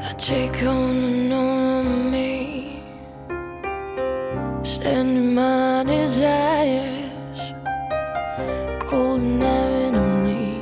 I take on me, standing my desires, golden heavenly.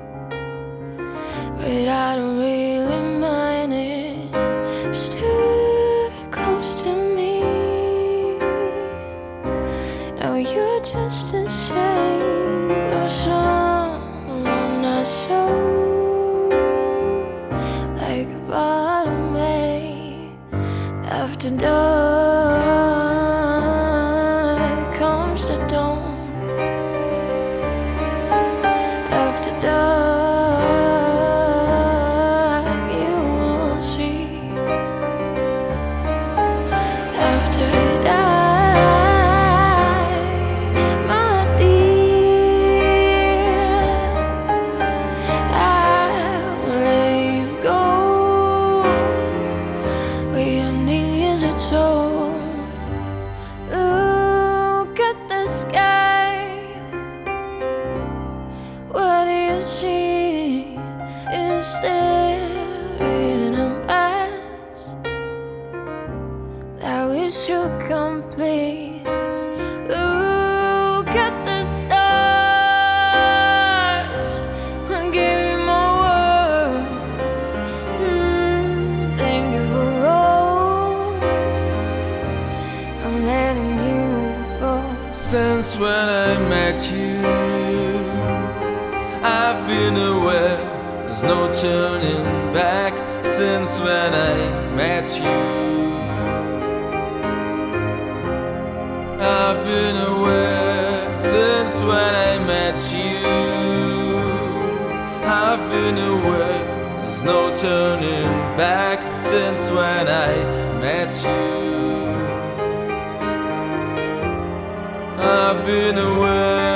But I don't really mind it. Stood close to me. Now you're just a shade of someone I show, like a bottle made after dark. Comes the dawn after dark. You will see after dark, my dear. I'll let you go. We are knees or so. Look at the sky. What do you see? Is there in a mass that we should complete? Look at the stars and give you my world. Thank you for all. I'm letting you go. Since when I met you, I've been aware there's no turning back. Since when I met you, I've been aware. Since when I met you, I've been aware there's no turning back. Since when I met you, I've been aware.